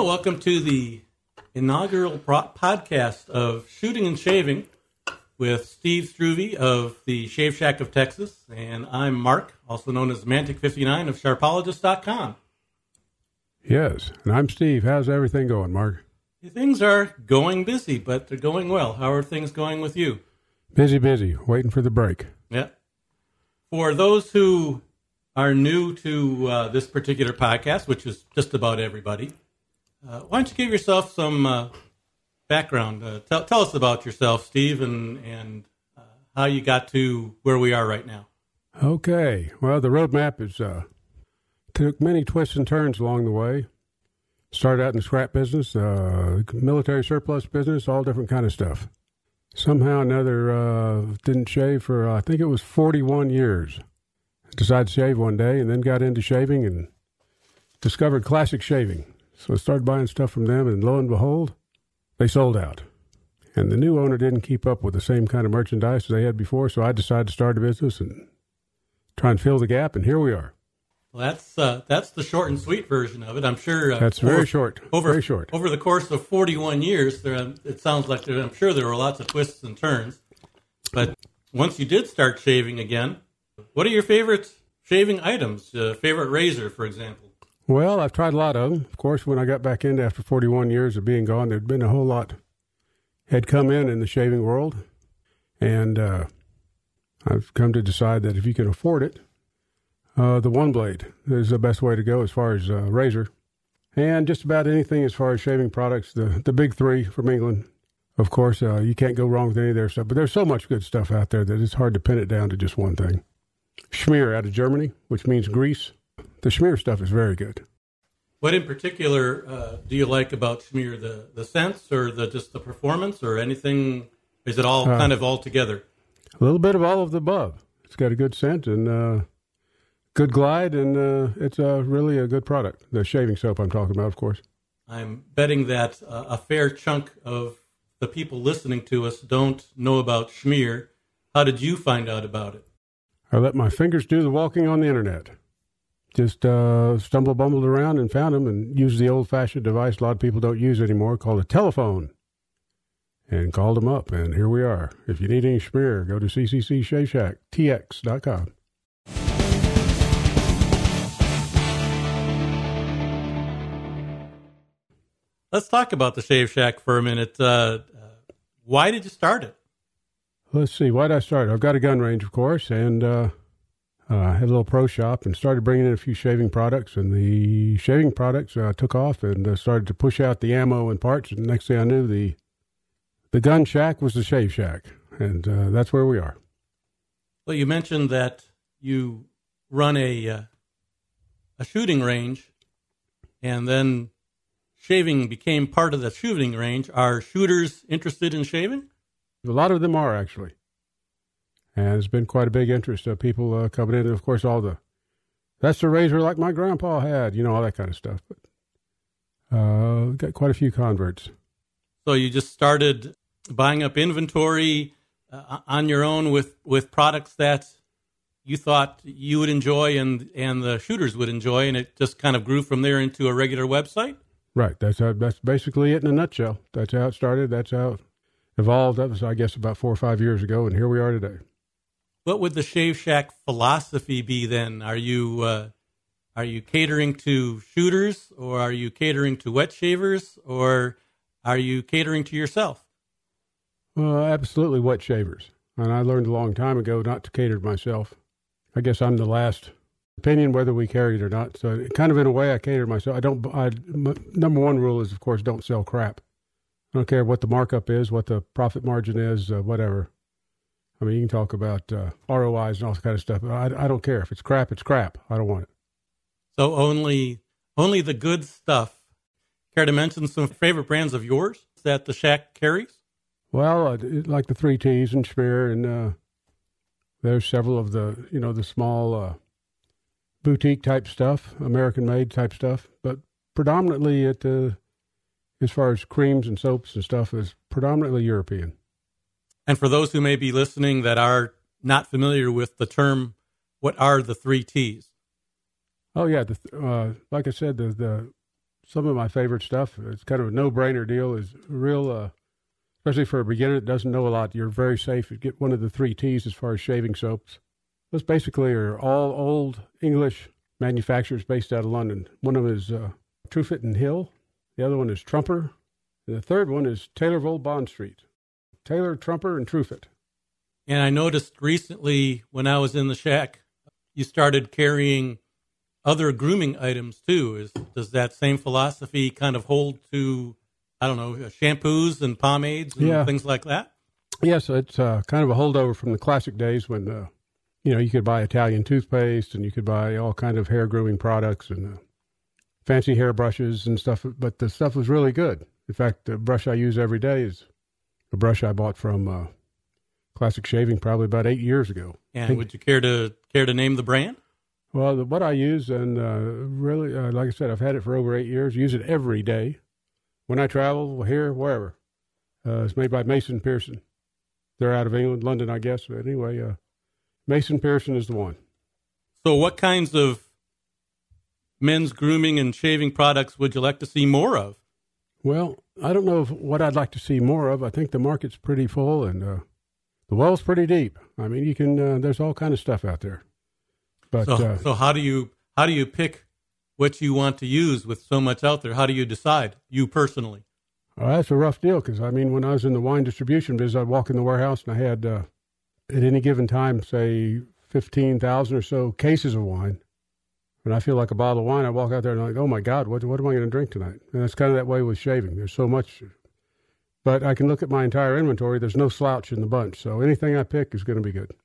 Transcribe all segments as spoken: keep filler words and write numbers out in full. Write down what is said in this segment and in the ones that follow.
Well, welcome to the inaugural pro- podcast of Shooting and Shaving with Steve Struve of the Shave Shack of Texas, and I'm Mark, also known as Mantic fifty-nine of Sharpologist dot com. Yes, and I'm Steve. How's everything going, Mark? Things are going busy, but they're going well. How are things going with you? Busy, busy, waiting for the break. Yeah. For those who are new to uh, this particular podcast, which is just about everybody, uh, why don't you give yourself some uh, background? Uh, tell, tell us about yourself, Steve, and, and uh, how you got to where we are right now. Okay. Well, the roadmap is uh, took many twists and turns along the way. Started out in the scrap business, uh, military surplus business, all different kind of stuff. Somehow or another, uh, didn't shave for, uh, I think it was forty-one years. Decided to shave one day and then got into shaving and discovered Classic Shaving. So I started buying stuff from them, and lo and behold, they sold out. And the new owner didn't keep up with the same kind of merchandise as they had before, so I decided to start a business and try and fill the gap, and here we are. Well, that's uh, that's the short and sweet version of it. I'm sure uh, that's very over, short. Over, very short. Over the course of forty-one years, there it sounds like there, I'm sure there were lots of twists and turns. But once you did start shaving again, what are your favorite shaving items? Uh, favorite razor, for example. Well, I've tried a lot of them. Of course, when I got back in after forty-one years of being gone, there'd been a whole lot had come in in the shaving world, and uh, I've come to decide that if you can afford it, Uh, the one blade is the best way to go as far as uh, razor. And just about anything as far as shaving products, the, the big three from England. Of course, uh, you can't go wrong with any of their stuff, but there's so much good stuff out there that it's hard to pin it down to just one thing. Schmier out of Germany, which means grease. The Schmier stuff is very good. What in particular uh, do you like about Schmier? The, the scents or the just the performance or anything? Is it all uh, kind of all together? A little bit of all of the above. It's got a good scent and uh, good glide, and uh, it's uh, really a good product. The shaving soap I'm talking about, of course. I'm betting that uh, a fair chunk of the people listening to us don't know about Schmier. How did you find out about it? I let my fingers do the walking on the internet. Just uh, stumble bumbled around and found them and used the old-fashioned device a lot of people don't use anymore called a telephone. And called them up, and here we are. If you need any Schmier, go to C C C Shave Shack, T X dot com. Let's talk about the Shave Shack for a minute. Uh, uh, why did you start it? Let's see. Why did I start? I've got a gun range, of course, and uh, uh, I had a little pro shop and started bringing in a few shaving products, and the shaving products uh, took off and uh, started to push out the ammo and parts, and the next thing I knew, the the gun shack was the Shave Shack, and uh, that's where we are. Well, you mentioned that you run a uh, a shooting range, and then shaving became part of the shooting range. Are shooters interested in shaving? A lot of them are, actually. And there's been quite a big interest of people uh, coming in. And, of course, all the, that's the razor like my grandpa had, you know, all that kind of stuff. But uh, got quite a few converts. So you just started buying up inventory uh, on your own with, with products that you thought you would enjoy and, and the shooters would enjoy, and it just kind of grew from there into a regular website? Right. That's how, that's basically it in a nutshell. That's how it started. That's how it evolved. That was, I guess, about four or five years ago, and here we are today. What would the Shave Shack philosophy be then? Are you uh, are you catering to shooters, or are you catering to wet shavers, or are you catering to yourself? Well, absolutely wet shavers. And I learned a long time ago not to cater to myself. I guess I'm the last opinion whether we carry it or not. So kind of in a way I cater to myself. I don't, I, m- number one rule is, of course, don't sell crap. I don't care what the markup is, what the profit margin is, uh, whatever. I mean, you can talk about uh, R O Is and all that kind of stuff. But I, I don't care. If it's crap, it's crap. I don't want it. So only only the good stuff. Care to mention some favorite brands of yours that the Shack carries? Well, uh, like the three T's and Schmier, and uh, there's several of the, you know, the small uh, boutique type stuff, American made type stuff. But predominantly, it, uh, as far as creams and soaps and stuff, is predominantly European. And for those who may be listening that are not familiar with the term, what are the three T's? Oh, yeah. The, uh, like I said, the, the some of my favorite stuff. It's kind of a no-brainer deal. Is real, uh, especially for a beginner that doesn't know a lot. You're very safe. You get one of the three T's as far as shaving soaps. Those basically are all old English manufacturers based out of London. One of them is uh, Truffett and Hill. The other one is Trumper. And the third one is Taylorville Bond Street. Taylor, Trumper, and Truffett. And I noticed recently when I was in the shack, you started carrying other grooming items too. Is does that same philosophy kind of hold to, I don't know, shampoos and pomades and yeah. things like that? Yes, it's uh, kind of a holdover from the classic days when, uh, you know, you could buy Italian toothpaste and you could buy all kind of hair grooming products and uh, fancy hair brushes and stuff. But the stuff was really good. In fact, the brush I use every day is a brush I bought from uh, Classic Shaving probably about eight years ago. And would you care to care to name the brand? Well, the, what I use, and uh, really, uh, like I said, I've had it for over eight years. Use it every day when I travel, here, wherever. Uh, it's made by Mason Pearson. They're out of England, London, I guess. But anyway, uh, Mason Pearson is the one. So what kinds of men's grooming and shaving products would you like to see more of? Well, I don't know if, what I'd like to see more of. I think the market's pretty full and uh, the well's pretty deep. I mean, you can. Uh, there's all kind of stuff out there. But so, uh, so how do you how do you pick what you want to use with so much out there? How do you decide, you personally? Well, that's a rough deal because, I mean, when I was in the wine distribution business, I'd walk in the warehouse and I had, uh, at any given time, say fifteen thousand or so cases of wine. And I feel like a bottle of wine. I walk out there and I'm like, oh, my God, what, what am I going to drink tonight? And that's kind of that way with shaving. There's so much. But I can look at my entire inventory. There's no slouch in the bunch. So anything I pick is going to be good.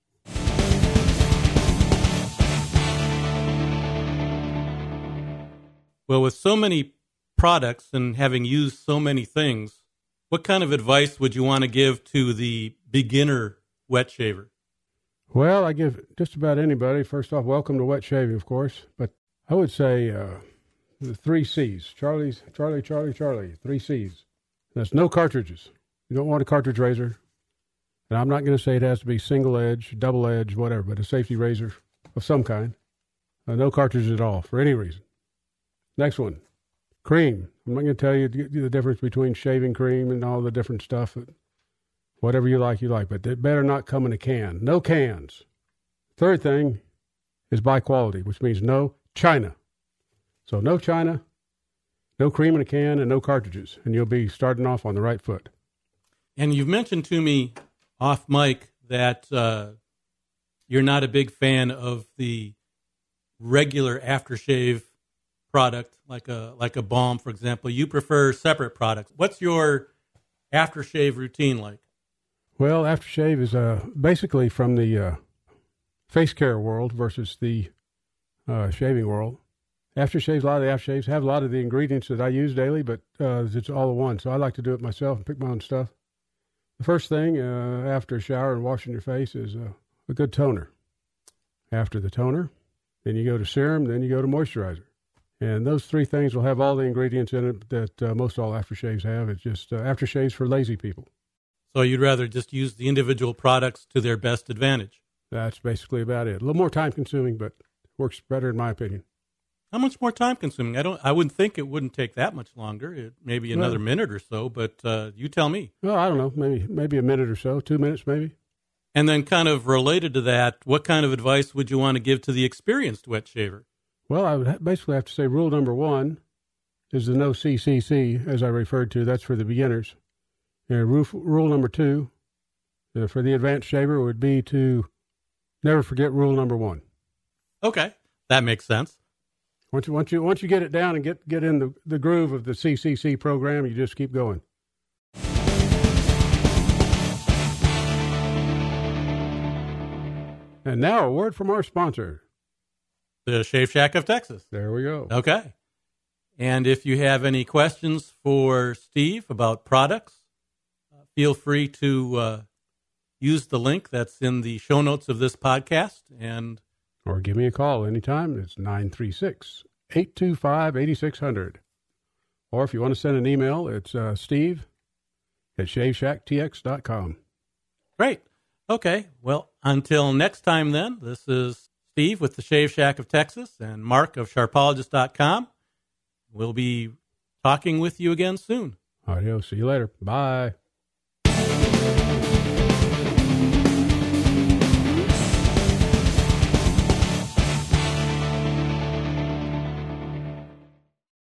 Well, with so many products and having used so many things, what kind of advice would you want to give to the beginner wet shaver? Well, I give just about anybody, first off, welcome to wet shaving, of course. But I would say uh, the three C's. Charlie's, Charlie, Charlie, Charlie, three C's. That's no cartridges. You don't want a cartridge razor. And I'm not going to say it has to be single edge, double edge, whatever, but a safety razor of some kind. Uh, no cartridges at all for any reason. Next one, cream. I'm not going to tell you the difference between shaving cream and all the different stuff. Whatever you like, you like, but it better not come in a can. No cans. Third thing is buy quality, which means no China. So no China, no cream in a can, and no cartridges, and you'll be starting off on the right foot. And you've mentioned to me off mic that uh, you're not a big fan of the regular aftershave product, like a like a balm, for example. You prefer separate products. What's your aftershave routine like? Well, aftershave is uh, basically from the uh, face care world versus the uh, shaving world. Aftershaves, a lot of the aftershaves have a lot of the ingredients that I use daily, but uh, it's all in one. So I like to do it myself and pick my own stuff. The first thing uh, after a shower and washing your face is uh, a good toner. After the toner, then you go to serum, then you go to moisturizer. And those three things will have all the ingredients in it that uh, most all aftershaves have. It's just uh, aftershaves for lazy people. So you'd rather just use the individual products to their best advantage? That's basically about it. A little more time consuming, but works better in my opinion. How much more time consuming? I don't. I wouldn't think it wouldn't take that much longer. It, maybe another well, minute or so, but uh, you tell me. Well, I don't know. Maybe maybe a minute or so, two minutes maybe. And then kind of related to that, what kind of advice would you want to give to the experienced wet shaver? Well, I would basically have to say rule number one is the no C C C, as I referred to. That's for the beginners. And rule, rule number two uh, for the advanced shaver would be to never forget rule number one. Okay, that makes sense. Once you, once you, once you get it down and get, get in the, the groove of the C C C program, you just keep going. And now a word from our sponsor. The Shave Shack of Texas. There we go. Okay. And if you have any questions for Steve about products, uh, feel free to uh, use the link that's in the show notes of this podcast. And or give me a call anytime. It's nine three six, eight two five, eight six zero zero. Or if you want to send an email, it's uh, steve at shave shack t x dot com. Great. Okay. Well, until next time then, this is Steve with the Shave Shack of Texas and Mark of Sharpologist dot com. We'll be talking with you again soon. Adios. See you later. Bye.